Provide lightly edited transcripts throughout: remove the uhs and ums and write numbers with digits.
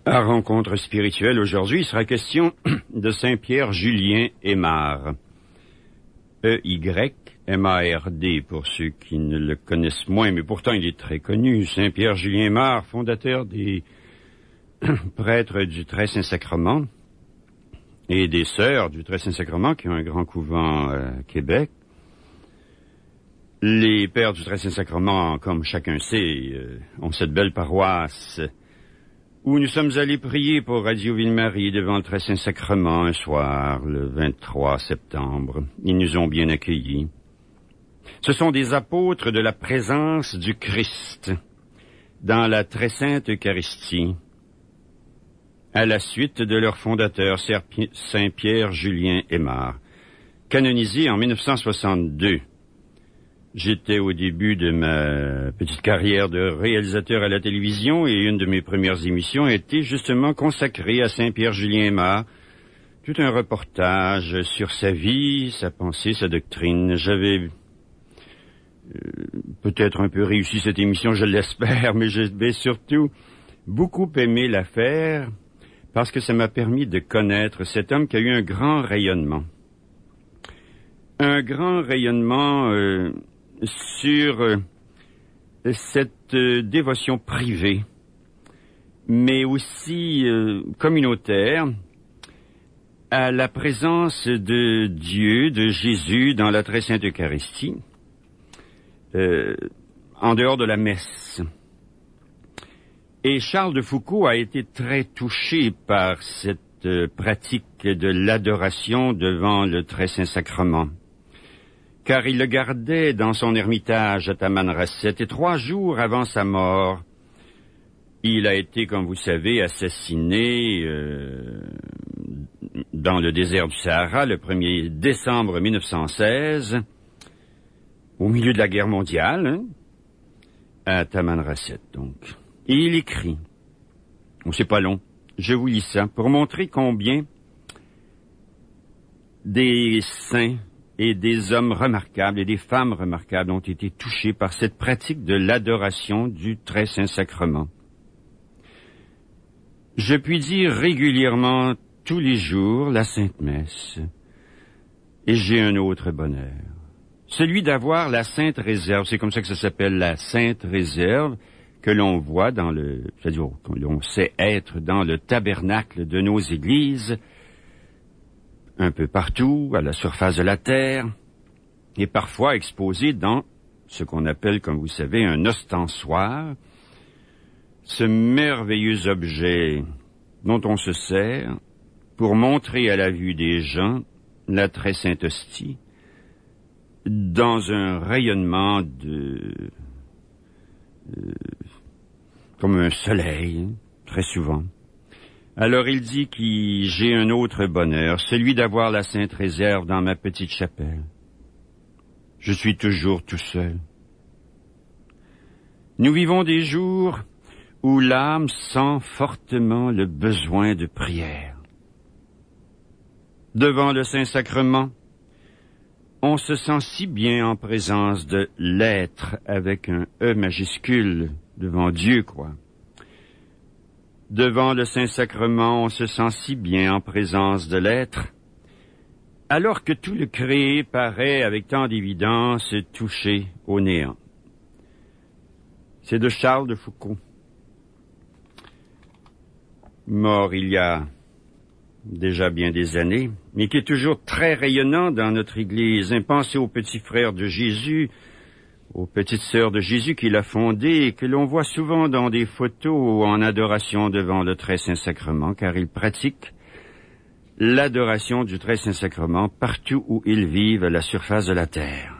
À Rencontre spirituelle, aujourd'hui, il sera question de Saint-Pierre Julien Aymard. E-Y-M-A-R-D, pour ceux qui ne le connaissent moins, mais pourtant il est très connu. Saint-Pierre Julien Aymard, fondateur des prêtres du Très-Saint-Sacrement et des sœurs du Très-Saint-Sacrement, qui ont un grand couvent à Québec. Les pères du Très-Saint-Sacrement, comme chacun sait, ont cette belle paroisse où nous sommes allés prier pour Radio Ville-Marie devant le Très-Saint-Sacrement un soir, le 23 septembre. Ils nous ont bien accueillis. Ce sont des apôtres de la présence du Christ dans la très sainte Eucharistie, à la suite de leur fondateur, Saint-Pierre Julien Aymard, canonisé en 1962. J'étais au début de ma petite carrière de réalisateur à la télévision et une de mes premières émissions a été justement consacrée à Saint-Pierre Julien Aymard. Tout un reportage sur sa vie, sa pensée, sa doctrine. J'avais peut-être un peu réussi cette émission, je l'espère, mais j'ai surtout beaucoup aimé la faire parce que ça m'a permis de connaître cet homme qui a eu un grand rayonnement. Un grand rayonnement sur cette dévotion privée, mais aussi communautaire, à la présence de Dieu, de Jésus, dans la très sainte Eucharistie, en dehors de la messe. Et Charles de Foucauld a été très touché par cette pratique de l'adoration devant le très saint sacrement, car il le gardait dans son ermitage à Tamanrasset, et 3 jours avant sa mort, il a été, comme vous savez, assassiné dans le désert du Sahara le 1er décembre 1916, au milieu de la guerre mondiale, à Tamanrasset, donc. Et il écrit, c'est pas long, je vous lis ça, pour montrer combien des saints et des hommes remarquables et des femmes remarquables ont été touchés par cette pratique de l'adoration du très saint sacrement. Je puis dire régulièrement, tous les jours, la Sainte Messe, et j'ai un autre bonheur, celui d'avoir la Sainte Réserve, c'est comme ça que ça s'appelle, la Sainte Réserve, que l'on voit c'est-à-dire que l'on sait être dans le tabernacle de nos églises, un peu partout, à la surface de la terre, et parfois exposé dans ce qu'on appelle, comme vous savez, un ostensoir, ce merveilleux objet dont on se sert pour montrer à la vue des gens la très sainte hostie dans un rayonnement comme un soleil, très souvent. Alors il dit que j'ai un autre bonheur, celui d'avoir la Sainte Réserve dans ma petite chapelle. Je suis toujours tout seul. Nous vivons des jours où l'âme sent fortement le besoin de prière. Devant le Saint-Sacrement, on se sent si bien en présence de l'être avec un E majuscule, devant Dieu, quoi. Devant le Saint-Sacrement, on se sent si bien en présence de l'être, alors que tout le créé paraît avec tant d'évidence touché au néant. C'est de Charles de Foucauld, mort il y a déjà bien des années, mais qui est toujours très rayonnant dans notre Église. Pensez aux petits frères de Jésus, aux petites sœurs de Jésus qu'il a fondées et que l'on voit souvent dans des photos en adoration devant le très saint sacrement, car ils pratiquent l'adoration du très saint sacrement partout où ils vivent à la surface de la terre.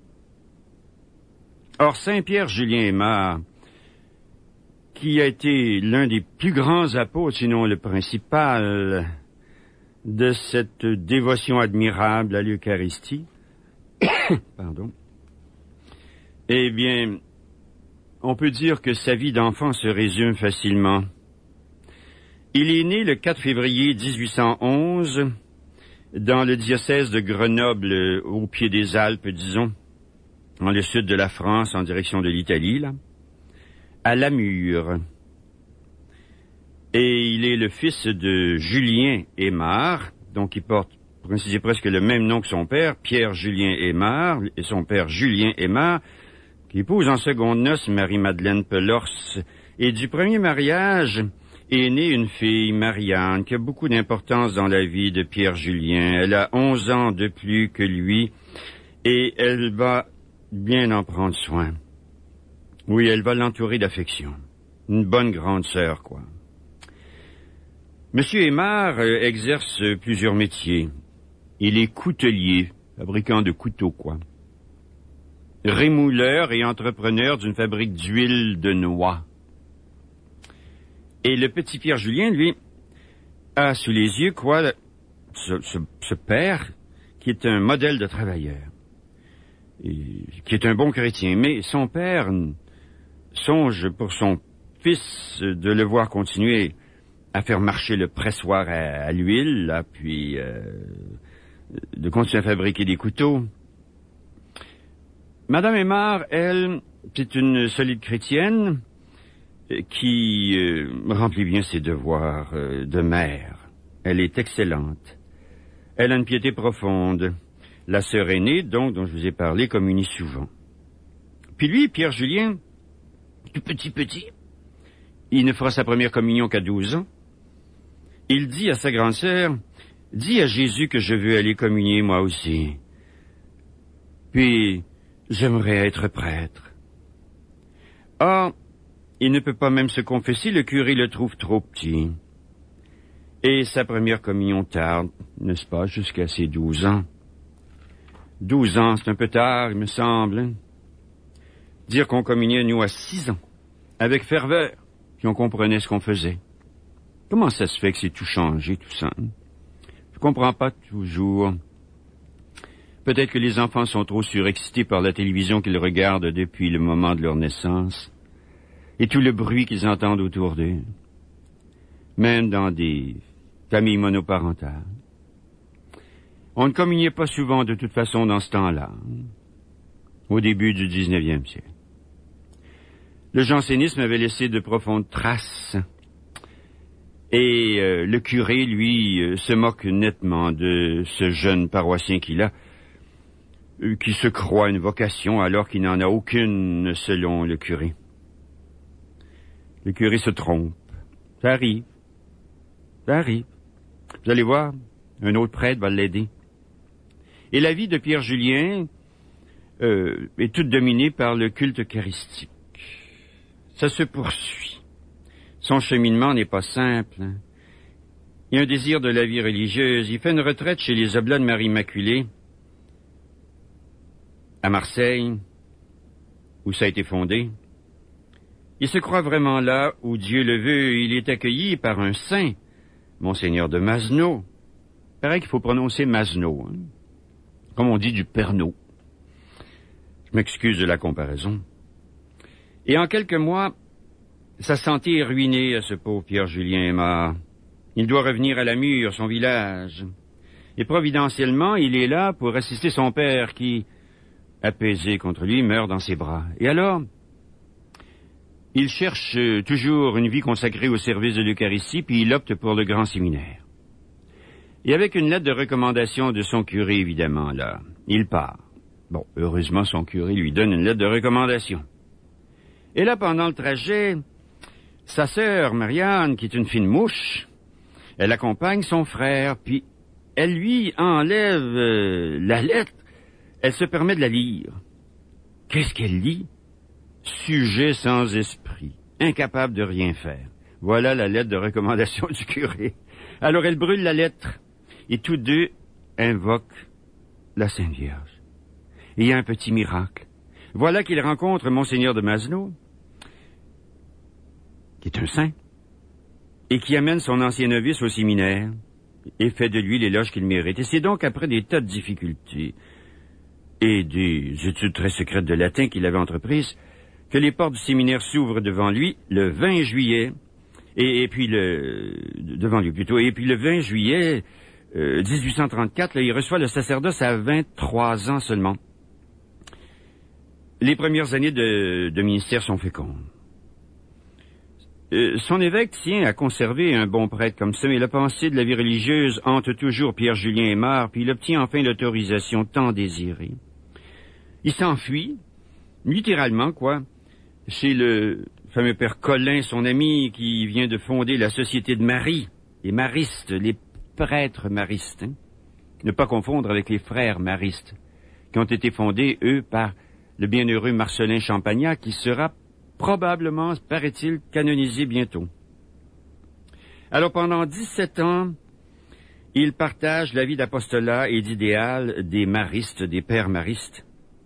Or, Saint-Pierre Julien Aymard, qui a été l'un des plus grands apôtres, sinon le principal, de cette dévotion admirable à l'Eucharistie, pardon, eh bien, on peut dire que sa vie d'enfant se résume facilement. Il est né le 4 février 1811 dans le diocèse de Grenoble, au pied des Alpes, disons, dans le sud de la France, en direction de l'Italie, là, à Lamure. Et il est le fils de Julien Aymar, donc il porte, pour ainsi dire, presque le même nom que son père, Pierre-Julien Aymar, et son père Julien Aymar, qui épouse en seconde noces Marie-Madeleine Pelors. Et du premier mariage est née une fille, Marianne, qui a beaucoup d'importance dans la vie de Pierre-Julien. Elle a 11 ans de plus que lui, et elle va bien en prendre soin. Oui, elle va l'entourer d'affection. Une bonne grande sœur, quoi. Monsieur Aymar exerce plusieurs métiers. Il est coutelier, fabricant de couteaux, quoi. Rémouleur et entrepreneur d'une fabrique d'huile de noix. Et le petit Pierre-Julien, lui, a sous les yeux, quoi, ce père qui est un modèle de travailleur, et qui est un bon chrétien. Mais son père songe pour son fils de le voir continuer à faire marcher le pressoir à l'huile, là, puis de continuer à fabriquer des couteaux. Madame Aymar, elle, c'est une solide chrétienne qui remplit bien ses devoirs de mère. Elle est excellente. Elle a une piété profonde. La sœur aînée, donc, dont je vous ai parlé, communie souvent. Puis lui, Pierre-Julien, tout petit, il ne fera sa première communion qu'à 12 ans. Il dit à sa grande sœur, « Dis à Jésus que je veux aller communier moi aussi. Puis, j'aimerais être prêtre. » Or, il ne peut pas même se confesser, le curé le trouve trop petit. Et sa première communion tarde, n'est-ce pas, jusqu'à ses 12 ans. 12 ans, c'est un peu tard, il me semble. Dire qu'on communiait, nous, à 6 ans, avec ferveur, puis on comprenait ce qu'on faisait. Comment ça se fait que c'est tout changé, tout ça? Je comprends pas toujours. Peut-être que les enfants sont trop surexcités par la télévision qu'ils regardent depuis le moment de leur naissance, et tout le bruit qu'ils entendent autour d'eux, même dans des familles monoparentales. On ne communiait pas souvent de toute façon dans ce temps-là, au début du 19e siècle. Le jansénisme avait laissé de profondes traces, et le curé, lui, se moque nettement de ce jeune paroissien qu'il a, qui se croit une vocation alors qu'il n'en a aucune selon le curé. Le curé se trompe. Ça arrive. Ça arrive. Vous allez voir, un autre prêtre va l'aider. Et la vie de Pierre-Julien est toute dominée par le culte eucharistique. Ça se poursuit. Son cheminement n'est pas simple. Hein. Il a un désir de la vie religieuse. Il fait une retraite chez les Oblats de Marie-Immaculée, à Marseille, où ça a été fondé. Il se croit vraiment là où Dieu le veut. Il est accueilli par un saint, Monseigneur de Masneau. Il paraît qu'il faut prononcer Masneau, hein? Comme on dit du Pernod. Je m'excuse de la comparaison. Et en quelques mois, sa santé est ruinée à ce pauvre Pierre-Julien Aymar. Il doit revenir à la Mure, son village. Et providentiellement, il est là pour assister son père qui, apaisé contre lui, meurt dans ses bras. Et alors, il cherche toujours une vie consacrée au service de l'Eucharistie, puis il opte pour le grand séminaire. Et avec une lettre de recommandation de son curé, évidemment, là, il part. Bon, heureusement, son curé lui donne une lettre de recommandation. Et là, pendant le trajet, sa sœur, Marianne, qui est une fine mouche, elle accompagne son frère, puis elle lui enlève la lettre. Elle se permet de la lire. Qu'est-ce qu'elle lit? Sujet sans esprit, incapable de rien faire. Voilà la lettre de recommandation du curé. Alors elle brûle la lettre, et tous deux invoquent la Sainte Vierge. Et il y a un petit miracle. Voilà qu'il rencontre Monseigneur de Masneau, qui est un saint, et qui amène son ancien novice au séminaire, et fait de lui l'éloge qu'il mérite. Et c'est donc après des tas de difficultés et des études très secrètes de latin qu'il avait entreprises, que les portes du séminaire s'ouvrent devant lui le 20 juillet, et puis devant lui plutôt, et puis le 20 juillet 1834, là, il reçoit le sacerdoce à 23 ans seulement. Les premières années de ministère sont fécondes. Son évêque tient à conserver un bon prêtre comme ça, mais la pensée de la vie religieuse hante toujours Pierre-Julien Aymar, puis il obtient enfin l'autorisation tant désirée. Il s'enfuit, littéralement, quoi, chez le fameux père Colin, son ami, qui vient de fonder la Société de Marie, les maristes, les prêtres maristes, hein? Ne pas confondre avec les frères maristes, qui ont été fondés, eux, par le bienheureux Marcellin Champagnat, qui sera probablement, paraît-il, canonisé bientôt. Alors, pendant 17 ans, il partage la vie d'apostolat et d'idéal des maristes, des pères maristes.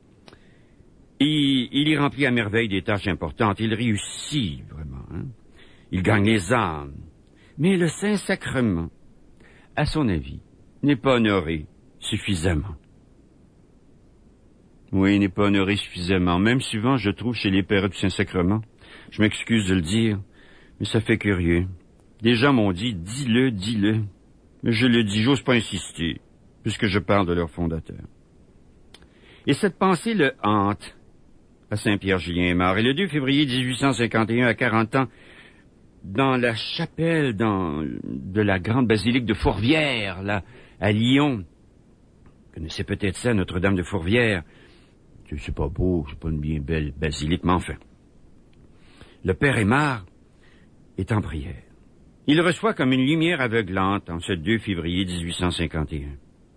Il y remplit à merveille des tâches importantes. Il réussit, vraiment. Hein? Il gagne les âmes. Mais le Saint-Sacrement, à son avis, n'est pas honoré suffisamment. Oui, il n'est pas honoré suffisamment. Même souvent, je trouve, chez les pères du Saint-Sacrement. Je m'excuse de le dire, mais ça fait curieux. Des gens m'ont dit, dis-le, dis-le. Mais je le dis, j'ose pas insister, puisque je parle de leur fondateur. Et cette pensée le hante à Saint-Pierre-Julien Aymar. Et le 2 février 1851, à 40 ans, dans la chapelle de la grande basilique de Fourvière, là, à Lyon. Vous connaissez peut-être ça, Notre-Dame de Fourvière. C'est pas beau, c'est pas une bien belle basilique, mais enfin. Le père Aymar est en prière. Il reçoit comme une lumière aveuglante en ce 2 février 1851.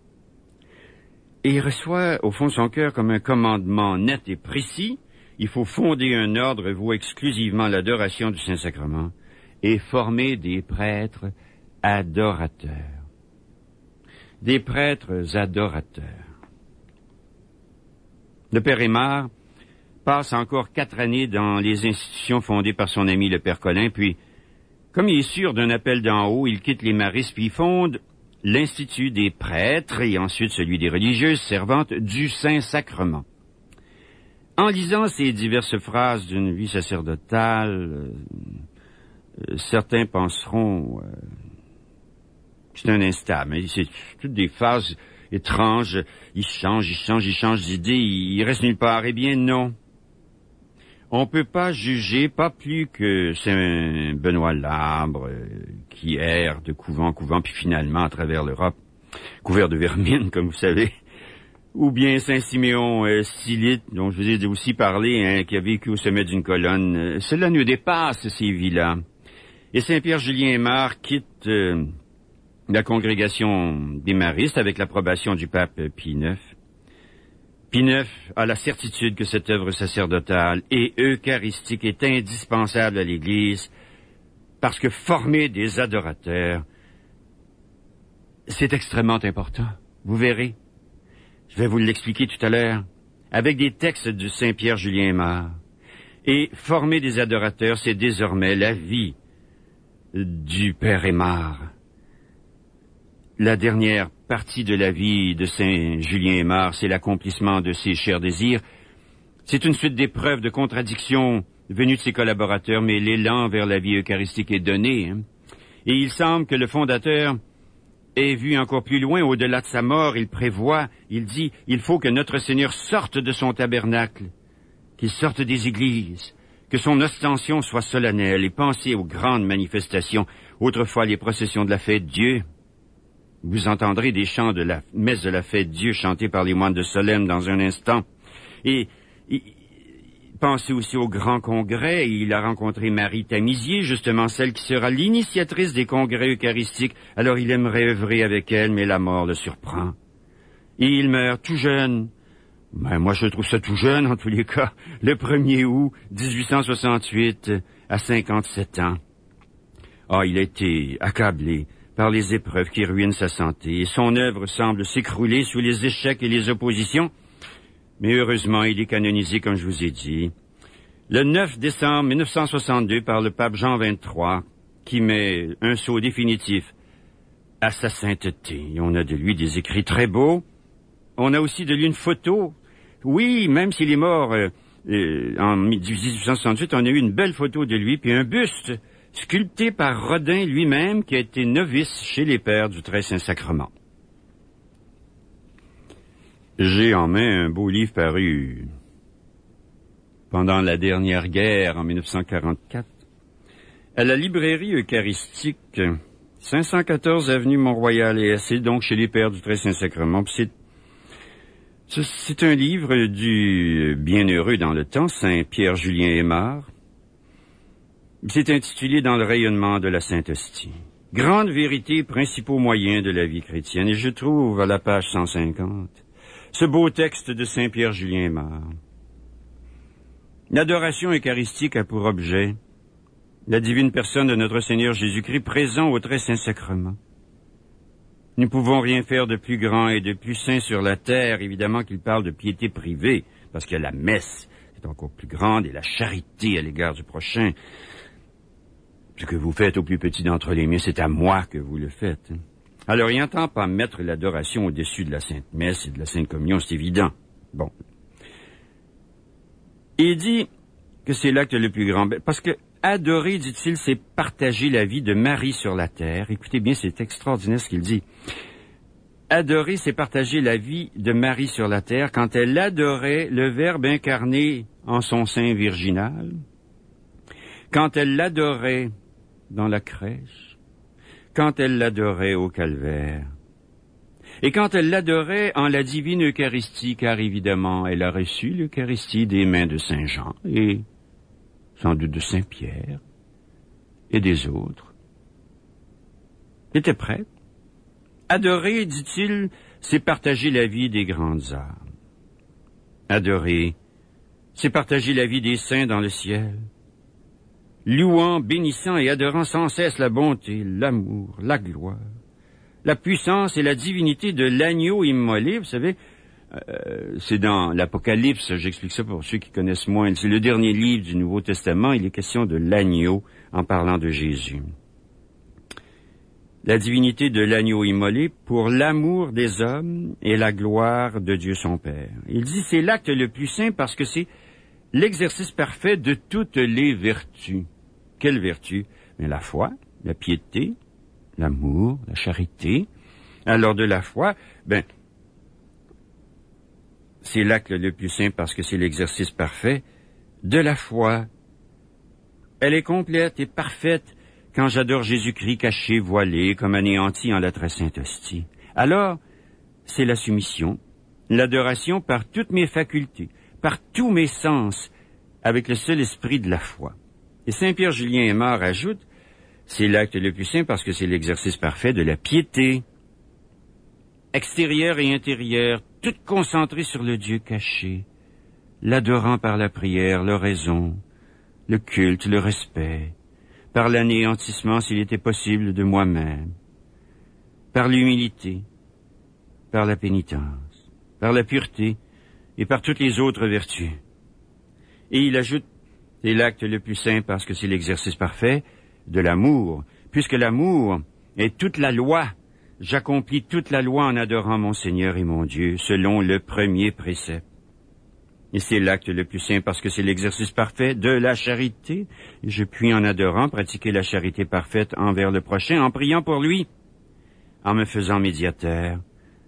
Et il reçoit, au fond de son cœur, comme un commandement net et précis. Il faut fonder un ordre voué exclusivement à l'adoration du Saint-Sacrement et former des prêtres adorateurs. Des prêtres adorateurs. Le père Aymar passe encore 4 années dans les institutions fondées par son ami le père Colin, puis, comme il est sûr d'un appel d'en haut, il quitte les maristes, puis il fonde l'Institut des prêtres et ensuite celui des religieuses servantes du Saint-Sacrement. En lisant ces diverses phrases d'une vie sacerdotale, certains penseront que c'est un instable, mais c'est toutes des phases étranges, il change d'idée, il reste nulle part. Eh bien, non. On peut pas juger, pas plus que Saint Benoît l'Arbre, qui erre de couvent en couvent, puis finalement à travers l'Europe, couvert de vermine, comme vous savez, ou bien Saint Siméon Silite, dont je vous ai aussi parlé, hein, qui a vécu au sommet d'une colonne. Cela nous dépasse, ces vies-là. Et Saint-Pierre-Julien Aymar quitte la congrégation des maristes avec l'approbation du pape Pie IX. Pie IX a la certitude que cette œuvre sacerdotale et eucharistique est indispensable à l'Église parce que former des adorateurs, c'est extrêmement important. Vous verrez. Je vais vous l'expliquer tout à l'heure avec des textes du Saint-Pierre-Julien Aymar. Et former des adorateurs, c'est désormais la vie du Père Aymar. La dernière partie de la vie de Saint-Julien Aymar, c'est l'accomplissement de ses chers désirs. C'est une suite d'épreuves, de contradictions venues de ses collaborateurs, mais l'élan vers la vie eucharistique est donné. Hein. Et il semble que le fondateur ait vu encore plus loin, au-delà de sa mort. Il prévoit, il dit, il faut que notre Seigneur sorte de son tabernacle, qu'il sorte des églises, que son ostension soit solennelle et pensez aux grandes manifestations, autrefois les processions de la fête Dieu. Vous entendrez des chants de la messe de la fête Dieu chantés par les moines de Solesmes dans un instant. Et pensez aussi au grand congrès. Il a rencontré Marie Tamisier, justement celle qui sera l'initiatrice des congrès eucharistiques. Alors il aimerait œuvrer avec elle, mais la mort le surprend. Et il meurt tout jeune. Ben, moi, je trouve ça tout jeune, en tous les cas. Le 1er août 1868, à 57 ans. Ah, il a été accablé par les épreuves qui ruinent sa santé, et son œuvre semble s'écrouler sous les échecs et les oppositions. Mais heureusement, il est canonisé, comme je vous ai dit, le 9 décembre 1962 par le pape Jean XXIII, qui met un sceau définitif à sa sainteté. Et on a de lui des écrits très beaux. On a aussi de lui une photo. Oui, même s'il est mort en 1868, on a eu une belle photo de lui, puis un buste sculpté par Rodin lui-même, qui a été novice chez les pères du Très Saint-Sacrement. J'ai en main un beau livre paru pendant la dernière guerre, en 1944, À la librairie eucharistique, 514 avenue Mont-Royal et c'est donc chez les Pères du Très-Saint-Sacrement. C'est un livre du bienheureux dans le temps, Saint Pierre-Julien Aymar. C'est intitulé « Dans le rayonnement de la Sainte Hostie ». Grande vérité, principaux moyens de la vie chrétienne. Et je trouve à la page 150 ce beau texte de Saint Pierre-Julien Aymar. L'adoration eucharistique a pour objet la divine personne de notre Seigneur Jésus-Christ présent au très saint sacrement. Nous ne pouvons rien faire de plus grand et de plus saint sur la terre, évidemment qu'il parle de piété privée, parce que la messe est encore plus grande et la charité à l'égard du prochain. Ce que vous faites au plus petit d'entre les miens, c'est à moi que vous le faites. Alors, il n'entend pas mettre l'adoration au-dessus de la Sainte Messe et de la Sainte Communion, c'est évident. Bon. Il dit que c'est l'acte le plus grand, parce que adorer, dit-il, c'est partager la vie de Marie sur la terre. Écoutez bien, c'est extraordinaire ce qu'il dit. Adorer, c'est partager la vie de Marie sur la terre quand elle adorait le Verbe incarné en son sein virginal, quand elle l'adorait dans la crèche, quand elle l'adorait au calvaire, et quand elle l'adorait en la divine Eucharistie, car évidemment, elle a reçu l'Eucharistie des mains de Saint Jean, et sans doute de Saint Pierre, et des autres. Elle était prête. Adorer, dit-il, c'est partager la vie des grandes âmes. Adorer, c'est partager la vie des saints dans le ciel, louant, bénissant et adorant sans cesse la bonté, l'amour, la gloire, la puissance et la divinité de l'agneau immolé. Vous savez, c'est dans l'Apocalypse, j'explique ça pour ceux qui connaissent moins, c'est le dernier livre du Nouveau Testament, il est question de l'agneau en parlant de Jésus. La divinité de l'agneau immolé pour l'amour des hommes et la gloire de Dieu son Père. Il dit c'est l'acte le plus saint parce que c'est l'exercice parfait de toutes les vertus. Quelle vertu? Mais la foi, la piété, l'amour, la charité. Alors de la foi, c'est l'acte le plus saint parce que c'est l'exercice parfait de la foi. Elle est complète et parfaite quand j'adore Jésus-Christ caché, voilé, comme anéanti en la très sainte hostie. Alors, c'est la soumission, l'adoration par toutes mes facultés, par tous mes sens, avec le seul esprit de la foi. Et Saint Pierre-Julien Aymar ajoute, c'est l'acte le plus saint parce que c'est l'exercice parfait de la piété, extérieure et intérieure, toute concentrée sur le Dieu caché, l'adorant par la prière, l'oraison, le culte, le respect, par l'anéantissement, s'il était possible, de moi-même, par l'humilité, par la pénitence, par la pureté et par toutes les autres vertus. Et il ajoute, c'est l'acte le plus saint parce que c'est l'exercice parfait de l'amour, puisque l'amour est toute la loi. J'accomplis toute la loi en adorant mon Seigneur et mon Dieu, selon le premier précepte. Et c'est l'acte le plus saint parce que c'est l'exercice parfait de la charité. Je puis, en adorant, pratiquer la charité parfaite envers le prochain, en priant pour lui, en me faisant médiateur.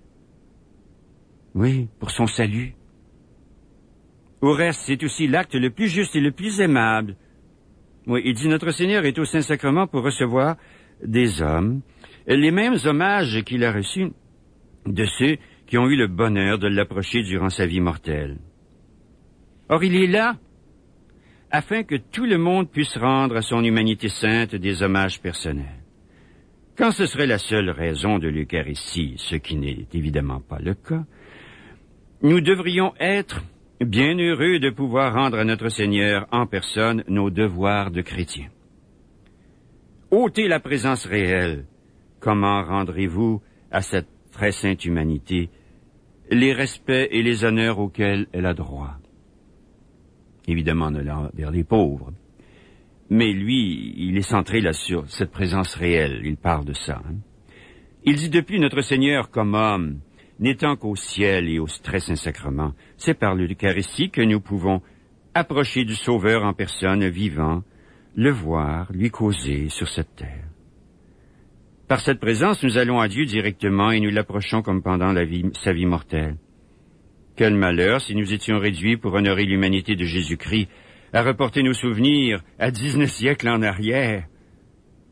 Oui, pour son salut. Au reste, c'est aussi l'acte le plus juste et le plus aimable. Oui, il dit, notre Seigneur est au Saint-Sacrement pour recevoir des hommes les mêmes hommages qu'il a reçus de ceux qui ont eu le bonheur de l'approcher durant sa vie mortelle. Or, il est là, afin que tout le monde puisse rendre à son humanité sainte des hommages personnels. Quand ce serait la seule raison de l'Eucharistie, ce qui n'est évidemment pas le cas, nous devrions être bien heureux de pouvoir rendre à notre Seigneur en personne nos devoirs de chrétiens. Ôtez la présence réelle. Comment rendrez-vous à cette très sainte humanité les respects et les honneurs auxquels elle a droit? Évidemment, en allant vers les pauvres. Mais lui, il est centré là sur cette présence réelle. Il parle de ça. Il dit depuis notre Seigneur comme homme, n'étant qu'au ciel et au très saint sacrement, c'est par l'Eucharistie que nous pouvons approcher du Sauveur en personne vivant, le voir, lui causer sur cette terre. Par cette présence, nous allons à Dieu directement et nous l'approchons comme pendant sa vie mortelle. Quel malheur si nous étions réduits pour honorer l'humanité de Jésus-Christ à reporter nos souvenirs à 19 siècles en arrière.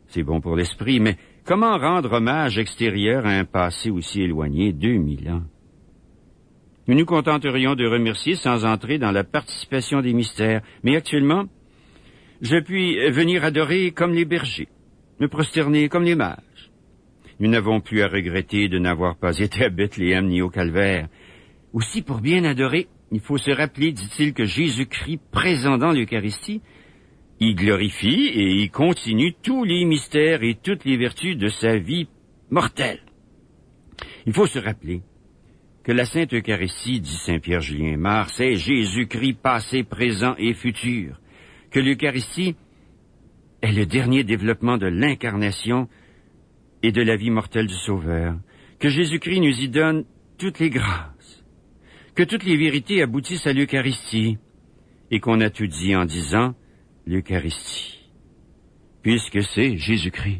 c'est bon pour l'esprit, mais comment rendre hommage extérieur à un passé aussi éloigné, 2000 ans? Nous nous contenterions de remercier sans entrer dans la participation des mystères, mais actuellement, je puis venir adorer comme les bergers, me prosterner comme les mages. Nous n'avons plus à regretter de n'avoir pas été à Bethléem ni au Calvaire. Aussi, pour bien adorer, il faut se rappeler, dit-il, que Jésus-Christ, présent dans l'Eucharistie, y glorifie et y continue tous les mystères et toutes les vertus de sa vie mortelle. Il faut se rappeler que la Sainte Eucharistie, dit Saint Pierre Julien Aymar, c'est Jésus-Christ passé, présent et futur, que l'Eucharistie est le dernier développement de l'incarnation et de la vie mortelle du Sauveur, que Jésus-Christ nous y donne toutes les grâces, que toutes les vérités aboutissent à l'Eucharistie, et qu'on a tout dit en disant l'Eucharistie, puisque c'est Jésus-Christ.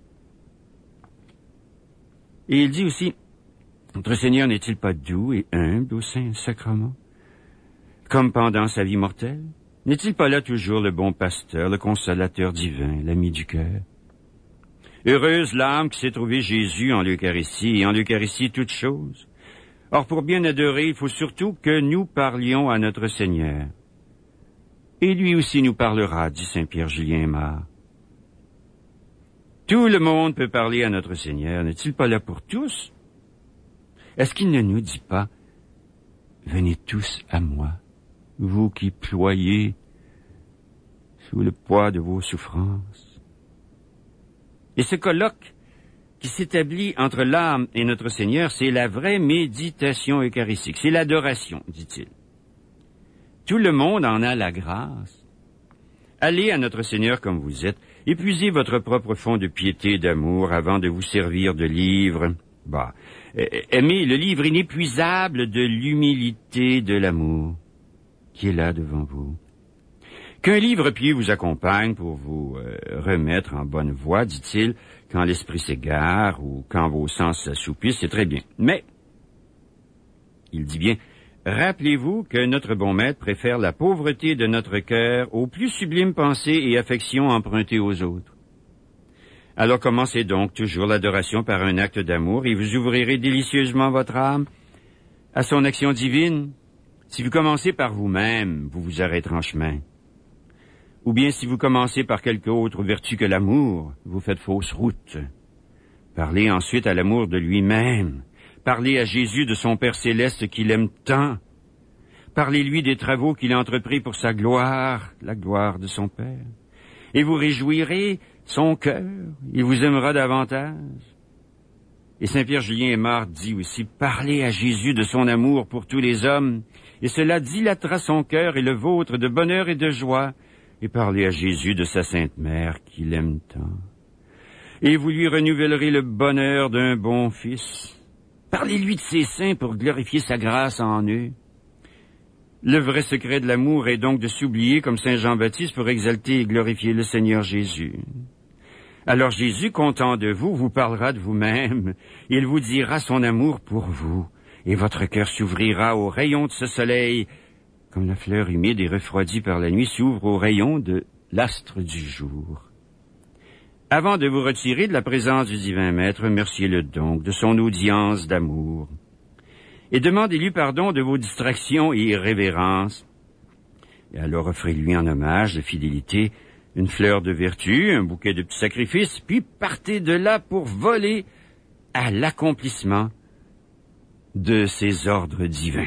Et il dit aussi, notre Seigneur n'est-il pas doux et humble au Saint-Sacrement, comme pendant sa vie mortelle? N'est-il pas là toujours le bon pasteur, le consolateur divin, l'ami du cœur? Heureuse l'âme qui s'est trouvée Jésus en l'Eucharistie, et en l'Eucharistie toutes choses. Or, pour bien adorer, il faut surtout que nous parlions à notre Seigneur. Et lui aussi nous parlera, dit Saint Pierre Julien Aymar. Tout le monde peut parler à notre Seigneur, n'est-il pas là pour tous? Est-ce qu'il ne nous dit pas, venez tous à moi, vous qui ployez sous le poids de vos souffrances? Et ce colloque qui s'établit entre l'âme et notre Seigneur, c'est la vraie méditation eucharistique, c'est l'adoration, dit-il. Tout le monde en a la grâce. Allez à notre Seigneur comme vous êtes, épuisez votre propre fond de piété et d'amour avant de vous servir de livre. Aimez le livre inépuisable de l'humilité de l'amour qui est là devant vous. Qu'un livre pieux vous accompagne pour vous remettre en bonne voie, dit-il, quand l'esprit s'égare ou quand vos sens s'assoupissent, c'est très bien. Mais, il dit bien, rappelez-vous que notre bon maître préfère la pauvreté de notre cœur aux plus sublimes pensées et affections empruntées aux autres. Alors commencez donc toujours l'adoration par un acte d'amour et vous ouvrirez délicieusement votre âme à son action divine. Si vous commencez par vous-même, vous vous arrêterez en chemin. Ou bien si vous commencez par quelque autre vertu que l'amour, vous faites fausse route. Parlez ensuite à l'amour de lui-même. Parlez à Jésus de son Père céleste qu'il aime tant. Parlez-lui des travaux qu'il a entrepris pour sa gloire, la gloire de son Père. Et vous réjouirez son cœur, il vous aimera davantage. Et Saint Pierre Julien Aymar dit aussi, parlez à Jésus de son amour pour tous les hommes, et cela dilatera son cœur et le vôtre de bonheur et de joie. Et parlez à Jésus de sa Sainte Mère qu'il aime tant. Et vous lui renouvellerez le bonheur d'un bon Fils. Parlez-lui de ses saints pour glorifier sa grâce en eux. Le vrai secret de l'amour est donc de s'oublier comme Saint Jean-Baptiste pour exalter et glorifier le Seigneur Jésus. Alors Jésus, content de vous, vous parlera de vous-même. Il vous dira son amour pour vous, et votre cœur s'ouvrira aux rayons de ce soleil, comme la fleur humide et refroidie par la nuit s'ouvre aux rayons de l'astre du jour. Avant de vous retirer de la présence du divin Maître, remerciez-le donc de son audience d'amour. Et demandez-lui pardon de vos distractions et irrévérences. Et alors offrez-lui en hommage de fidélité une fleur de vertu, un bouquet de petits sacrifices, puis partez de là pour voler à l'accomplissement de ses ordres divins.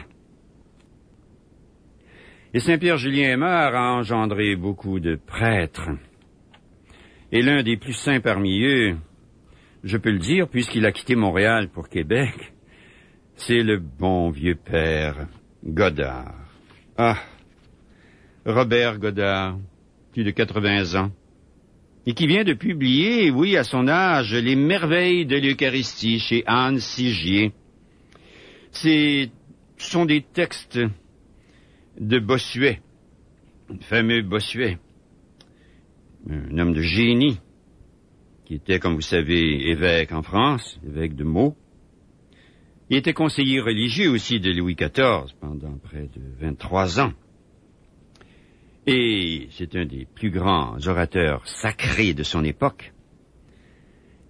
Et Saint Pierre Julien Aymar a engendré beaucoup de prêtres. Et l'un des plus saints parmi eux, je peux le dire, puisqu'il a quitté Montréal pour Québec, c'est le bon vieux père Godard. Ah, Robert Godard, plus de 80 ans, et qui vient de publier, oui, à son âge, Les merveilles de l'Eucharistie chez Anne Sigier. Ce sont des textes de Bossuet, le fameux Bossuet, un homme de génie, qui était, comme vous savez, évêque en France, évêque de Meaux. Il était conseiller religieux aussi de Louis XIV pendant près de 23 ans. Et c'est un des plus grands orateurs sacrés de son époque.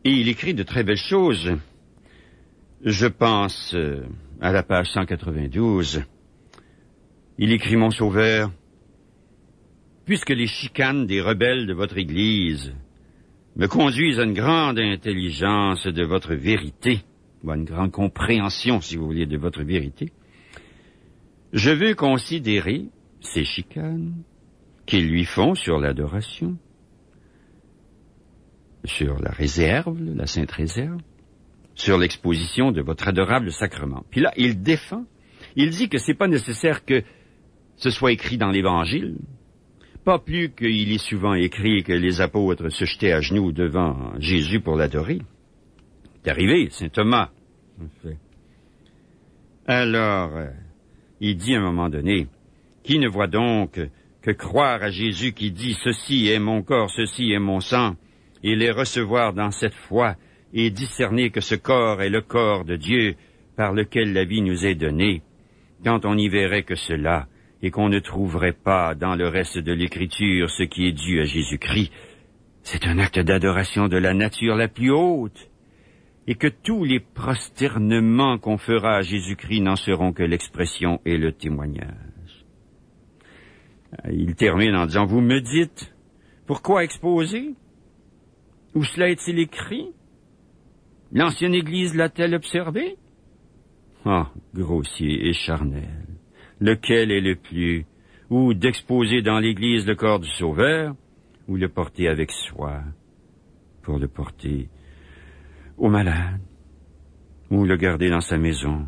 Et il écrit de très belles choses. Je pense à la page 192. Il écrit, mon Sauveur, puisque les chicanes des rebelles de votre Église me conduisent à une grande intelligence de votre vérité, ou à une grande compréhension, si vous voulez, de votre vérité, je veux considérer ces chicanes qu'ils lui font sur l'adoration, sur la réserve, la sainte réserve, sur l'exposition de votre adorable sacrement. Puis là, il défend, il dit que c'est pas nécessaire que ce soit écrit dans l'Évangile, pas plus qu'il est souvent écrit que les apôtres se jetaient à genoux devant Jésus pour l'adorer. C'est arrivé, Saint Thomas. Alors, il dit à un moment donné, qui ne voit donc que croire à Jésus qui dit « Ceci est mon corps, ceci est mon sang », et les recevoir dans cette foi, et discerner que ce corps est le corps de Dieu par lequel la vie nous est donnée, quand on n'y verrait que cela, et qu'on ne trouverait pas dans le reste de l'Écriture ce qui est dû à Jésus-Christ, c'est un acte d'adoration de la nature la plus haute, et que tous les prosternements qu'on fera à Jésus-Christ n'en seront que l'expression et le témoignage. Il termine en disant, vous me dites, pourquoi exposer? Où cela est-il écrit? L'ancienne Église l'a-t-elle observé? Ah, grossier et charnel, lequel est le plus, ou d'exposer dans l'Église le corps du Sauveur, ou le porter avec soi, pour le porter au malade, ou le garder dans sa maison.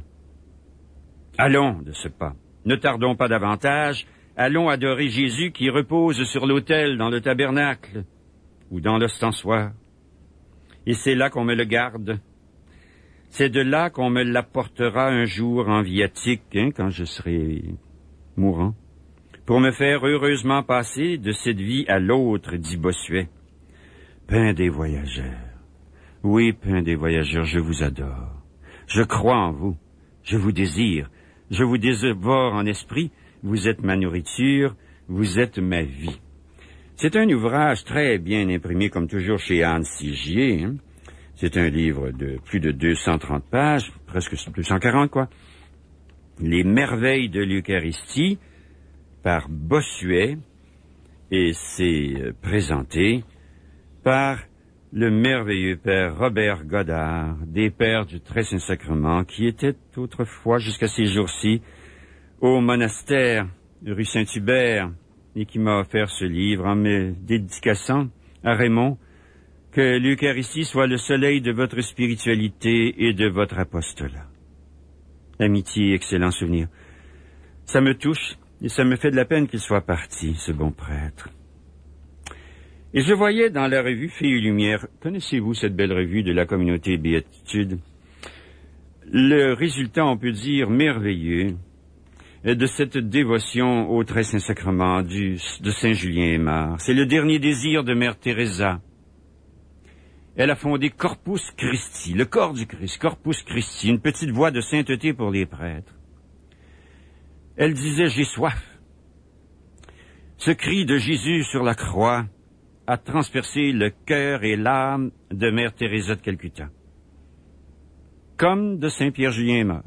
Allons de ce pas, ne tardons pas davantage, allons adorer Jésus qui repose sur l'autel dans le tabernacle, ou dans l'ostensoir. Et c'est là qu'on me le garde. C'est de là qu'on me l'apportera un jour en viatique, quand je serai mourant, pour me faire heureusement passer de cette vie à l'autre, dit Bossuet. Pain des voyageurs. Oui, pain des voyageurs, je vous adore. Je crois en vous. Je vous désire. Je vous dévore en esprit. Vous êtes ma nourriture. Vous êtes ma vie. C'est un ouvrage très bien imprimé, comme toujours chez Anne Sigier. C'est un livre de plus de 230 pages, presque 240, quoi. Les merveilles de l'Eucharistie, par Bossuet, et c'est présenté par le merveilleux père Robert Goddard, des pères du Très Saint-Sacrement, qui était autrefois, jusqu'à ces jours-ci, au monastère rue Saint-Hubert, et qui m'a offert ce livre en me dédicaçant à Raymond, que l'Eucharistie soit le soleil de votre spiritualité et de votre apostolat. Amitié, excellent souvenir. Ça me touche et ça me fait de la peine qu'il soit parti, ce bon prêtre. Et je voyais dans la revue Fée et Lumière, connaissez-vous cette belle revue de la communauté Béatitude, le résultat, on peut dire, merveilleux de cette dévotion au Très Saint-Sacrement de Saint Julien Aymar. C'est le dernier désir de Mère Teresa. Elle a fondé Corpus Christi, le corps du Christ, Corpus Christi, une petite voie de sainteté pour les prêtres. Elle disait, j'ai soif. Ce cri de Jésus sur la croix a transpercé le cœur et l'âme de Mère Teresa de Calcutta, comme de Saint Pierre Julien Aymar.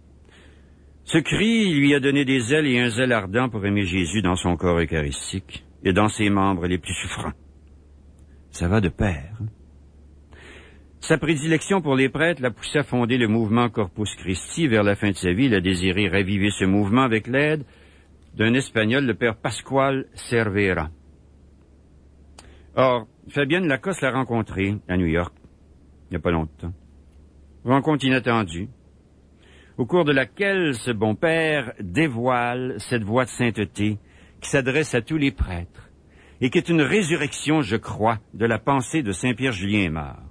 Ce cri lui a donné des ailes et un zèle ardent pour aimer Jésus dans son corps eucharistique et dans ses membres les plus souffrants. Ça va de pair. Sa prédilection pour les prêtres l'a poussé à fonder le mouvement Corpus Christi. Vers la fin de sa vie, il a désiré raviver ce mouvement avec l'aide d'un Espagnol, le père Pascual Cervera. Or, Fabienne Lacoste l'a rencontré à New York, il n'y a pas longtemps. Rencontre inattendue, au cours de laquelle ce bon père dévoile cette voie de sainteté qui s'adresse à tous les prêtres et qui est une résurrection, je crois, de la pensée de Saint Pierre Julien Aymar.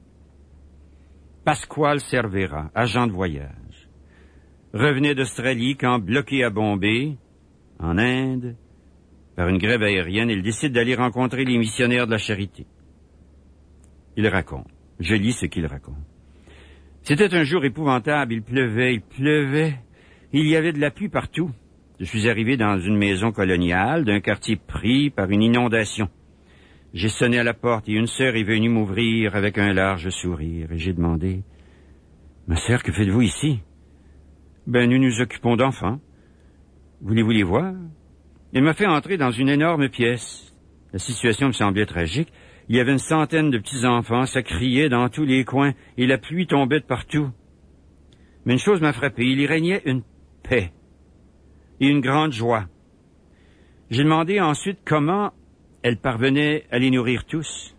Pascual Cervera, agent de voyage, revenait d'Australie quand, bloqué à Bombay, en Inde, par une grève aérienne, il décide d'aller rencontrer les missionnaires de la charité. Il raconte. Je lis ce qu'il raconte. C'était un jour épouvantable, il pleuvait. Il y avait de la pluie partout. Je suis arrivé dans une maison coloniale d'un quartier pris par une inondation. J'ai sonné à la porte et une sœur est venue m'ouvrir avec un large sourire. Et j'ai demandé, « Ma sœur, que faites-vous ici? »« Ben, nous nous occupons d'enfants. Voulez-vous les voir? » Elle m'a fait entrer dans une énorme pièce. La situation me semblait tragique. Il y avait une centaine de petits-enfants, ça criait dans tous les coins, et la pluie tombait de partout. Mais une chose m'a frappé, il y régnait une paix et une grande joie. J'ai demandé ensuite comment elle parvenait à les nourrir tous.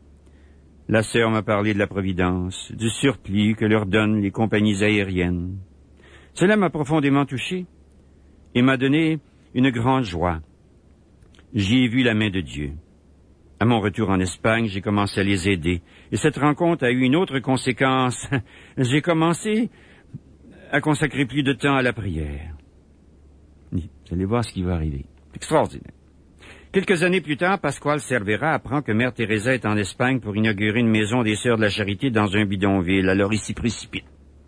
La sœur m'a parlé de la providence, du surplus que leur donnent les compagnies aériennes. Cela m'a profondément touché et m'a donné une grande joie. J'y ai vu la main de Dieu. À mon retour en Espagne, j'ai commencé à les aider. Et cette rencontre a eu une autre conséquence. J'ai commencé à consacrer plus de temps à la prière. Vous allez voir ce qui va arriver. Extraordinaire. Quelques années plus tard, Pascual Cervera apprend que Mère Teresa est en Espagne pour inaugurer une maison des Sœurs de la Charité dans un bidonville. Alors il s'y précipite.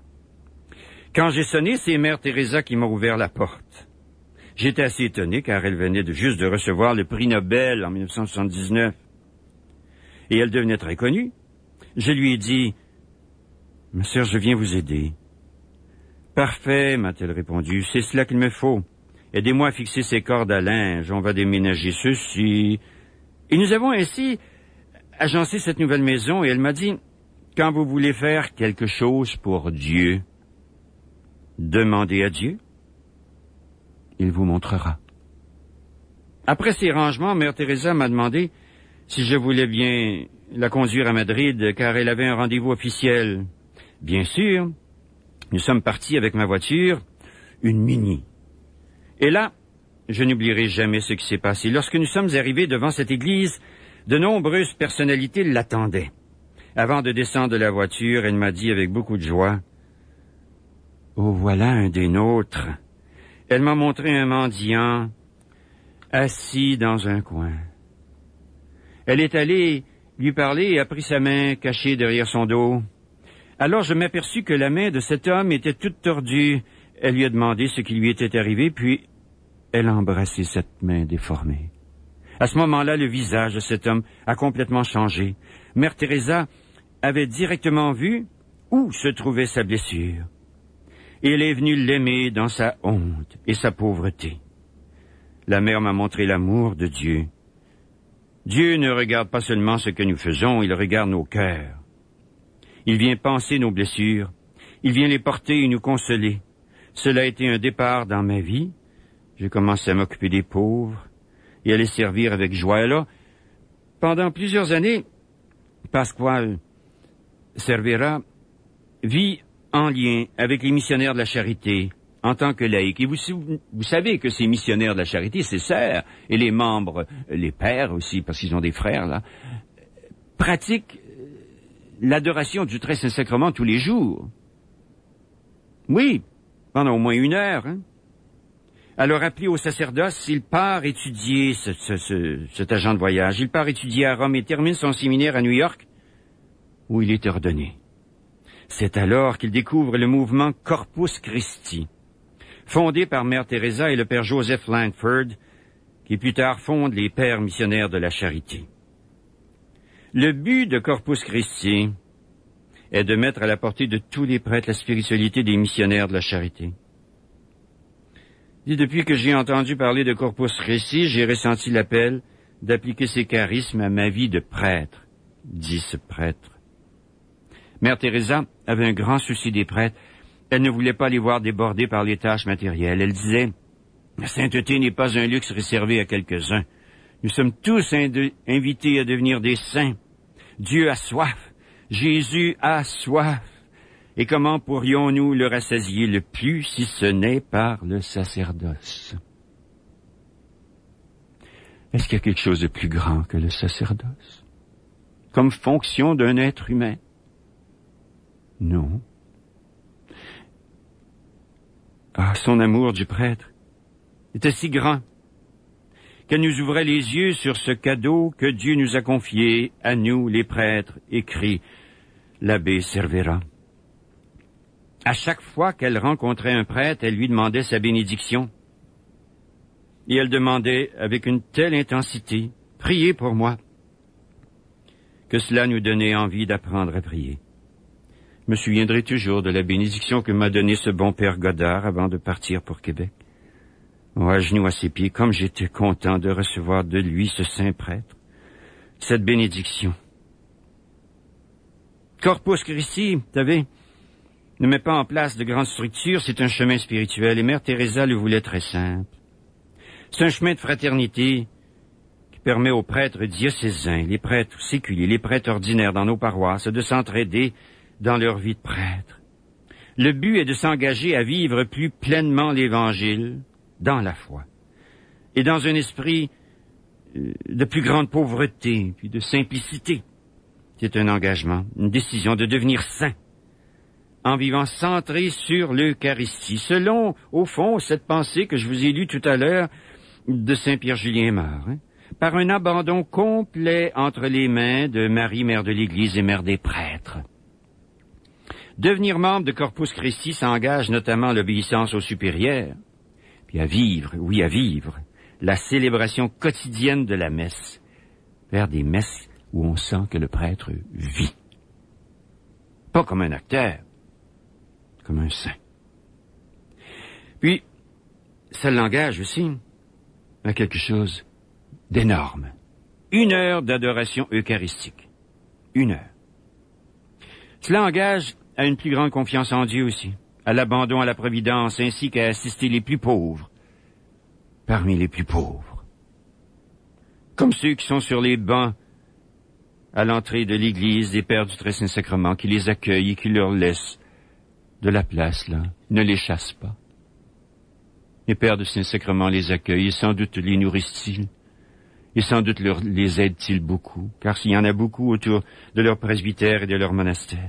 Quand j'ai sonné, c'est Mère Teresa qui m'a ouvert la porte. J'étais assez étonné car elle venait juste de recevoir le prix Nobel en 1979. Et elle devenait très connue. Je lui ai dit, « Ma sœur, je viens vous aider. »« Parfait, m'a-t-elle répondu, c'est cela qu'il me faut. Aidez-moi à fixer ces cordes à linge, on va déménager ceci. » Et nous avons ainsi agencé cette nouvelle maison et elle m'a dit, « Quand vous voulez faire quelque chose pour Dieu, demandez à Dieu. Il vous montrera. » Après ces rangements, Mère Teresa m'a demandé si je voulais bien la conduire à Madrid, car elle avait un rendez-vous officiel. Bien sûr, nous sommes partis avec ma voiture, une Mini. Et là, je n'oublierai jamais ce qui s'est passé. Lorsque nous sommes arrivés devant cette église, de nombreuses personnalités l'attendaient. Avant de descendre de la voiture, elle m'a dit avec beaucoup de joie, « Oh, voilà un des nôtres. » Elle m'a montré un mendiant assis dans un coin. Elle est allée lui parler et a pris sa main cachée derrière son dos. Alors je m'aperçus que la main de cet homme était toute tordue. Elle lui a demandé ce qui lui était arrivé, puis elle a embrassé cette main déformée. À ce moment-là, le visage de cet homme a complètement changé. Mère Teresa avait directement vu où se trouvait sa blessure. Et elle est venue l'aimer dans sa honte et sa pauvreté. La mère m'a montré l'amour de Dieu. Dieu ne regarde pas seulement ce que nous faisons, il regarde nos cœurs. Il vient panser nos blessures, il vient les porter et nous consoler. Cela a été un départ dans ma vie. J'ai commencé à m'occuper des pauvres et à les servir avec joie. Et là, pendant plusieurs années, Pascual Cervera vit en lien avec les missionnaires de la charité en tant que laïc. Et vous savez que ces missionnaires de la charité, ces sœurs, et les membres, les pères aussi, parce qu'ils ont des frères, là, pratiquent l'adoration du Très Saint-Sacrement tous les jours. Oui, pendant au moins 1 heure. Hein? Alors, appelé au sacerdoce, il part étudier cet agent de voyage. Il part étudier à Rome et termine son séminaire à New York, où il est ordonné. C'est alors qu'il découvre le mouvement Corpus Christi, fondé par Mère Teresa et le père Joseph Langford, qui plus tard fonde les Pères missionnaires de la charité. Le but de Corpus Christi est de mettre à la portée de tous les prêtres la spiritualité des missionnaires de la charité. Et depuis que j'ai entendu parler de Corpus Christi, j'ai ressenti l'appel d'appliquer ces charismes à ma vie de prêtre, dit ce prêtre. Mère Teresa avait un grand souci des prêtres. Elle ne voulait pas les voir débordés par les tâches matérielles. Elle disait, « La sainteté n'est pas un luxe réservé à quelques-uns. Nous sommes tous invités à devenir des saints. Dieu a soif. Jésus a soif. Et comment pourrions-nous le rassasier le plus si ce n'est par le sacerdoce? » Est-ce qu'il y a quelque chose de plus grand que le sacerdoce, comme fonction d'un être humain? Non. Ah, son amour du prêtre était si grand qu'elle nous ouvrait les yeux sur ce cadeau que Dieu nous a confié, à nous, les prêtres, écrit l'abbé Cervera. À chaque fois qu'elle rencontrait un prêtre, elle lui demandait sa bénédiction. Et elle demandait avec une telle intensité, « Priez pour moi. que cela nous donnait envie d'apprendre à prier. Je me souviendrai toujours de la bénédiction que m'a donnée ce bon père Godard avant de partir pour Québec. À genoux à ses pieds, comme j'étais content de recevoir de lui ce saint prêtre, cette bénédiction. Corpus Christi, vous savez, ne met pas en place de grandes structures, c'est un chemin spirituel, et Mère Teresa le voulait très simple. C'est un chemin de fraternité qui permet aux prêtres diocésains, les prêtres séculiers, les prêtres ordinaires dans nos paroisses, de s'entraider dans leur vie de prêtre. Le but est de s'engager à vivre plus pleinement l'Évangile dans la foi et dans un esprit de plus grande pauvreté puis de simplicité. C'est un engagement, une décision de devenir saint en vivant centré sur l'Eucharistie, selon, au fond, cette pensée que je vous ai lue tout à l'heure de Saint Pierre-Julien Meur, par un abandon complet entre les mains de Marie, mère de l'Église et mère des prêtres. Devenir membre de Corpus Christi s'engage notamment à l'obéissance aux supérieurs, puis à vivre, oui à vivre, la célébration quotidienne de la messe, vers des messes où on sent que le prêtre vit. Pas comme un acteur, comme un saint. Puis, ça l'engage aussi à quelque chose d'énorme. 1 heure d'adoration eucharistique. 1 heure. Cela engage à une plus grande confiance en Dieu aussi, à l'abandon à la providence, ainsi qu'à assister les plus pauvres parmi les plus pauvres. Comme ceux qui sont sur les bancs à l'entrée de l'église des Pères du Très Saint-Sacrement, qui les accueillent et qui leur laissent de la place là, ne les chassent pas. Les Pères du Saint-Sacrement les accueillent et sans doute les nourrissent-ils, et sans doute les aident-ils beaucoup, car s'il y en a beaucoup autour de leur presbytère et de leur monastère.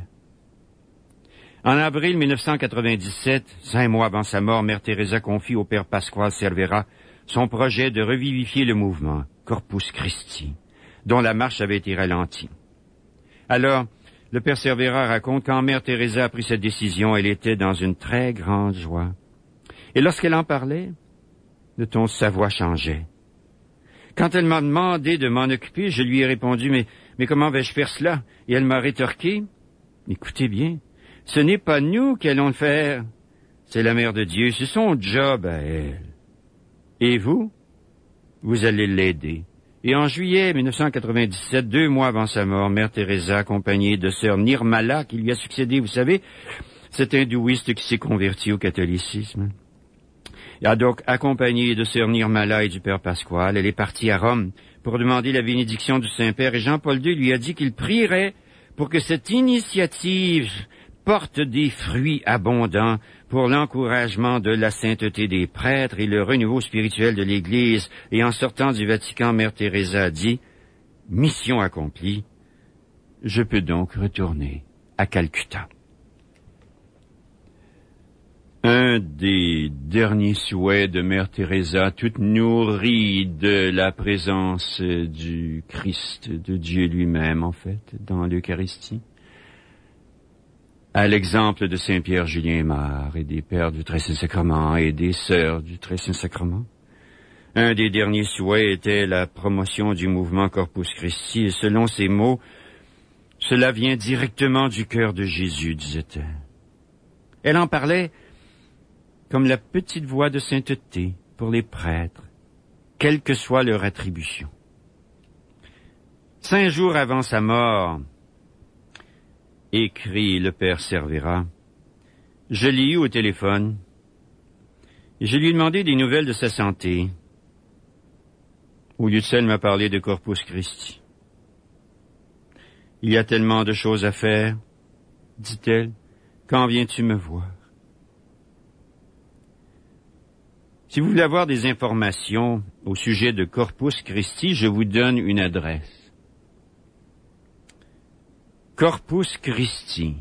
En avril 1997, 5 mois avant sa mort, Mère Teresa confie au Père Pasquale Cervera son projet de revivifier le mouvement Corpus Christi, dont la marche avait été ralentie. Alors, le Père Cervera raconte quand Mère Teresa a pris cette décision, elle était dans une très grande joie. Et lorsqu'elle en parlait, le ton de sa voix changeait. Quand elle m'a demandé de m'en occuper, je lui ai répondu, mais comment vais-je faire cela? Et elle m'a rétorqué, écoutez bien, ce n'est pas nous qui allons le faire, c'est la Mère de Dieu, c'est son job à elle. Et vous allez l'aider. Et en juillet 1997, 2 mois avant sa mort, Mère Teresa, accompagnée de sœur Nirmala, qui lui a succédé, vous savez, cet hindouiste qui s'est converti au catholicisme. Et donc, accompagnée de sœur Nirmala et du Père Pasquale, elle est partie à Rome pour demander la bénédiction du Saint-Père, et Jean-Paul II lui a dit qu'il prierait pour que cette initiative porte des fruits abondants pour l'encouragement de la sainteté des prêtres et le renouveau spirituel de l'Église. Et en sortant du Vatican, Mère Teresa a dit, « Mission accomplie, je peux donc retourner à Calcutta. » Un des derniers souhaits de Mère Teresa, toute nourrie de la présence du Christ, de Dieu lui-même, en fait, dans l'Eucharistie, à l'exemple de Saint Pierre-Julien Meur et des Pères du Très Saint-Sacrement et des Sœurs du Très Saint-Sacrement. Un des derniers souhaits était la promotion du mouvement Corpus Christi, et selon ses mots, cela vient directement du cœur de Jésus, disait-elle. Elle en parlait comme la petite voix de sainteté pour les prêtres, quelle que soit leur attribution. 5 jours avant sa mort, écrit le Père Cervera, je l'ai eu au téléphone et je lui ai demandé des nouvelles de sa santé. Au lieu de ça, elle m'a parlé de Corpus Christi. Il y a tellement de choses à faire, dit-elle, quand viens-tu me voir? Si vous voulez avoir des informations au sujet de Corpus Christi, je vous donne une adresse. Corpus Christi,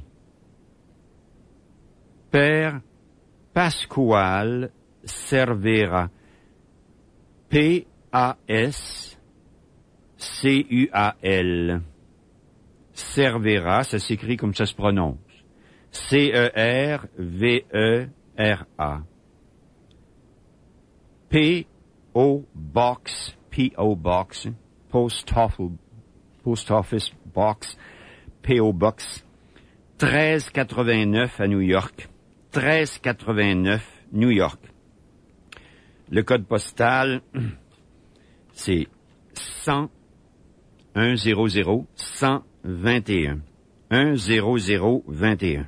Père Pasquale Cervera, P-A-S-C-U-A-L. Cervera, ça s'écrit comme ça se prononce. C-E-R-V-E-R-A. P.O. Box, Post Office Box, P.O. Box 1389 à New York. 1389, New York. Le code postal, c'est 100 100 121. 10021.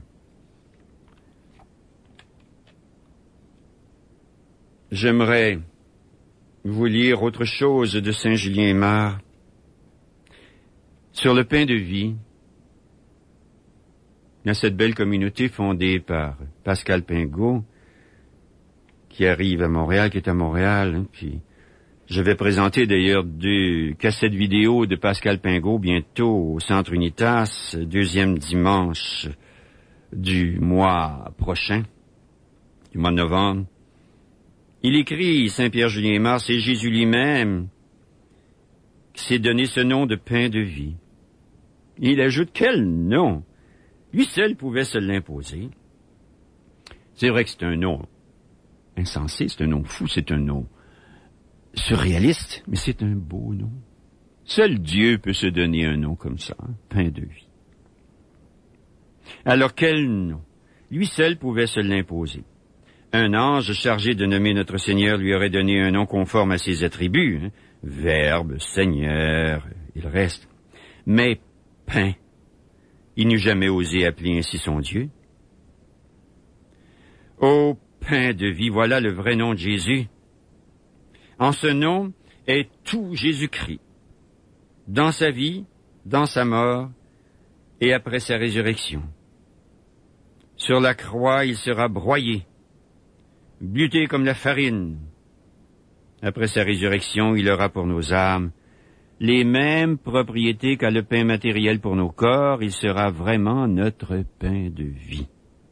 J'aimerais vous lire autre chose de Saint-Julien-Mare. Sur le pain de vie, il y a cette belle communauté fondée par Pascal Pingot, qui arrive à Montréal, qui est à Montréal, hein, puis je vais présenter d'ailleurs 2 cassettes vidéo de Pascal Pingot bientôt au Centre Unitas, 2e dimanche du mois prochain, du mois de novembre. Il écrit, Saint-Pierre-Julien-Mare, c'est Jésus lui-même qui s'est donné ce nom de pain de vie. Il ajoute, quel nom? Lui seul pouvait se l'imposer. C'est vrai que c'est un nom insensé, c'est un nom fou, c'est un nom surréaliste, mais c'est un beau nom. Seul Dieu peut se donner un nom comme ça, hein, pain de vie. Alors quel nom? Lui seul pouvait se l'imposer. Un ange chargé de nommer notre Seigneur lui aurait donné un nom conforme à ses attributs, hein, Verbe, Seigneur, et le reste. Mais pain, il n'eût jamais osé appeler ainsi son Dieu. Ô pain de vie, voilà le vrai nom de Jésus. En ce nom est tout Jésus-Christ, dans sa vie, dans sa mort et après sa résurrection. Sur la croix, il sera broyé, buté comme la farine. Après sa résurrection, il aura pour nos âmes les mêmes propriétés qu'a le pain matériel pour nos corps. Il sera vraiment notre pain de vie.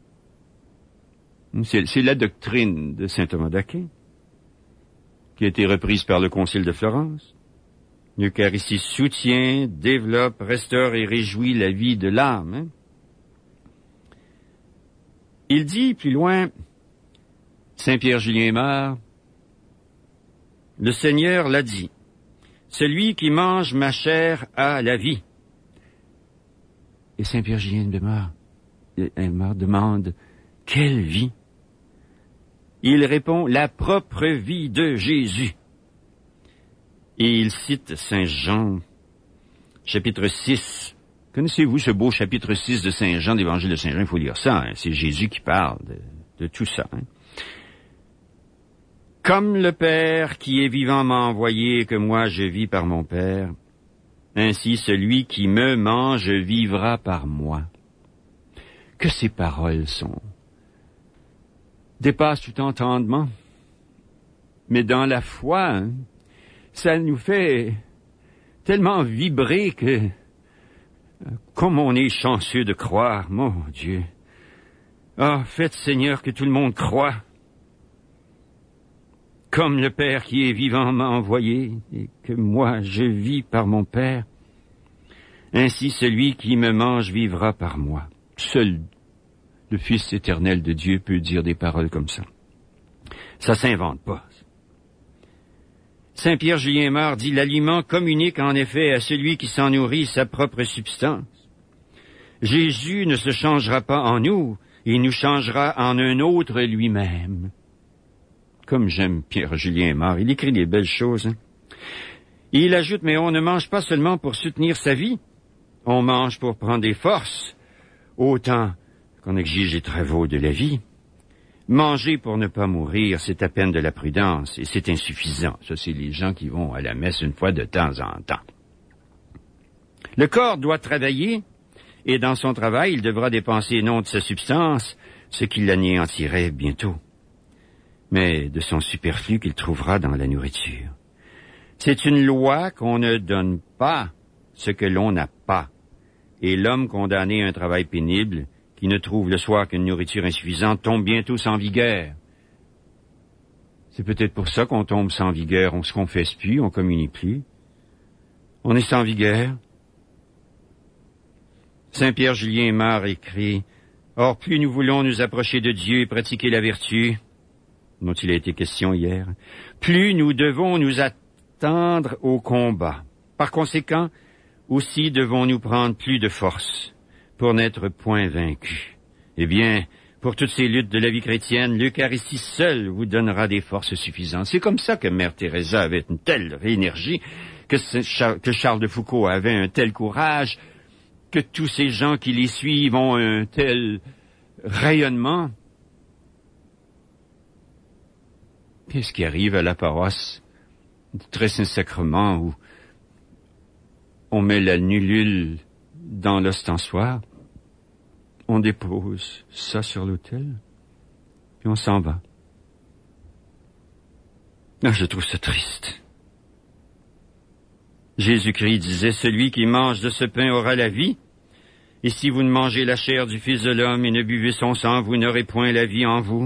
C'est la doctrine de saint Thomas d'Aquin, qui a été reprise par le Concile de Florence. L'Eucharistie soutient, développe, restaure et réjouit la vie de l'âme. Hein? Il dit plus loin, Saint-Pierre-Julien-Mare, le Seigneur l'a dit, celui qui mange ma chair a la vie. Et Saint-Pierre-Julien-Mare demande, quelle vie? Il répond, la propre vie de Jésus. Et il cite Saint Jean, chapitre 6. Connaissez-vous ce beau chapitre 6 de Saint Jean, d'Évangile de Saint Jean? Il faut lire ça, hein? C'est Jésus qui parle de tout ça. Hein? Comme le Père qui est vivant m'a envoyé et que moi je vis par mon Père, ainsi celui qui me mange vivra par moi. Que ces paroles dépassent tout entendement. Mais dans la foi, hein, ça nous fait tellement vibrer que, comme on est chanceux de croire, mon Dieu. Ah, faites Seigneur que tout le monde croie. Comme le Père qui est vivant m'a envoyé, et que moi je vis par mon Père, ainsi celui qui me mange vivra par moi. Seul le Fils éternel de Dieu peut dire des paroles comme ça. Ça s'invente pas. Saint-Pierre-Julien-Mare dit, l'aliment communique en effet à celui qui s'en nourrit sa propre substance. Jésus ne se changera pas en nous, il nous changera en un autre lui-même. Comme j'aime Pierre-Julien-Mare, il écrit des belles choses. Hein? Il ajoute, mais on ne mange pas seulement pour soutenir sa vie, on mange pour prendre des forces, autant qu'on exige les travaux de la vie. Manger pour ne pas mourir, c'est à peine de la prudence, et c'est insuffisant. Ça, c'est les gens qui vont à la messe une fois de temps en temps. Le corps doit travailler, et dans son travail, il devra dépenser non de sa substance, ce qui l'anéantirait bientôt, mais de son superflu qu'il trouvera dans la nourriture. C'est une loi qu'on ne donne pas ce que l'on n'a pas, et l'homme condamné à un travail pénible, qui ne trouve le soir qu'une nourriture insuffisante, tombe bientôt sans vigueur. C'est peut-être pour ça qu'on tombe sans vigueur, on se confesse plus, on communie plus. On est sans vigueur. Saint-Pierre-Julien-Mare écrit, « Or, plus nous voulons nous approcher de Dieu et pratiquer la vertu, dont il a été question hier, plus nous devons nous attendre au combat. Par conséquent, Aussi devons-nous prendre plus de force pour n'être point vaincus. Eh bien, pour toutes ces luttes de la vie chrétienne, l'Eucharistie seule vous donnera des forces suffisantes. C'est comme ça que Mère Teresa avait une telle énergie, que Charles de Foucault avait un tel courage, que tous ces gens qui les suivent ont un tel rayonnement. Qu'est-ce qui arrive à la paroisse du Très Saint-Sacrement où on met la nullule dans l'ostensoir, on dépose ça sur l'autel, puis on s'en va. Ah, je trouve ça triste. Jésus-Christ disait, celui qui mange de ce pain aura la vie, et si vous ne mangez la chair du Fils de l'homme et ne buvez son sang, vous n'aurez point la vie en vous.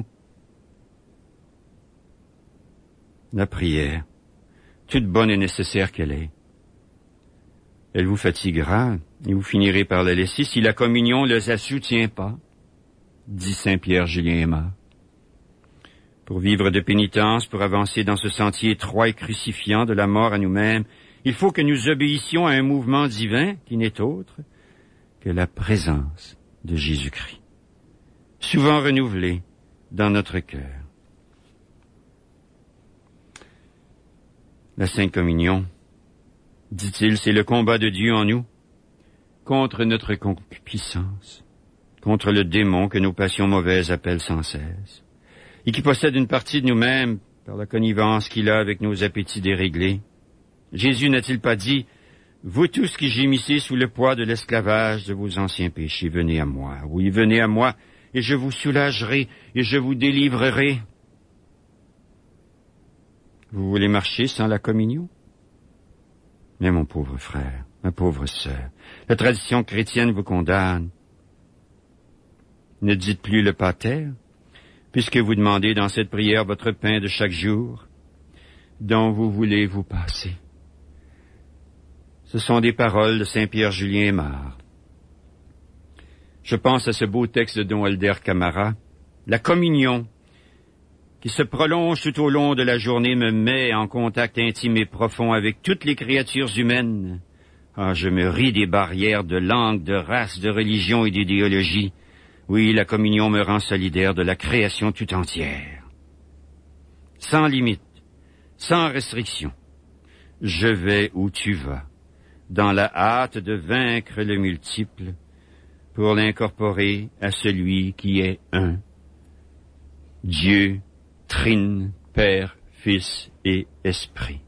La prière, toute bonne et nécessaire qu'elle est, elle vous fatiguera et vous finirez par la laisser si la communion ne la soutient pas, dit saint Pierre Julien Aymar. Pour vivre de pénitence, pour avancer dans ce sentier étroit et crucifiant de la mort à nous-mêmes, il faut que nous obéissions à un mouvement divin qui n'est autre que la présence de Jésus-Christ, souvent renouvelée dans notre cœur. La Sainte Communion, dit-il, c'est le combat de Dieu en nous contre notre concupiscence, contre le démon que nos passions mauvaises appellent sans cesse, et qui possède une partie de nous-mêmes par la connivence qu'il a avec nos appétits déréglés. Jésus n'a-t-il pas dit, « Vous tous qui gémissez sous le poids de l'esclavage de vos anciens péchés, venez à moi. Oui, venez à moi, et je vous soulagerai, et je vous délivrerai. » Vous voulez marcher sans la communion? Mais mon pauvre frère, ma pauvre sœur, la tradition chrétienne vous condamne. Ne dites plus le pater, puisque vous demandez dans cette prière votre pain de chaque jour, dont vous voulez vous passer. Ce sont des paroles de saint Pierre Julien Aymar. Je pense à ce beau texte de Don Helder Camara. La communion, qui se prolonge tout au long de la journée, me met en contact intime et profond avec toutes les créatures humaines. Ah, je me ris des barrières de langue, de race, de religion et d'idéologie. Oui, la communion me rend solidaire de la création tout entière. Sans limite, sans restriction, je vais où tu vas, dans la hâte de vaincre le multiple, pour l'incorporer à celui qui est un. Dieu, Trine, Père, Fils et Esprit.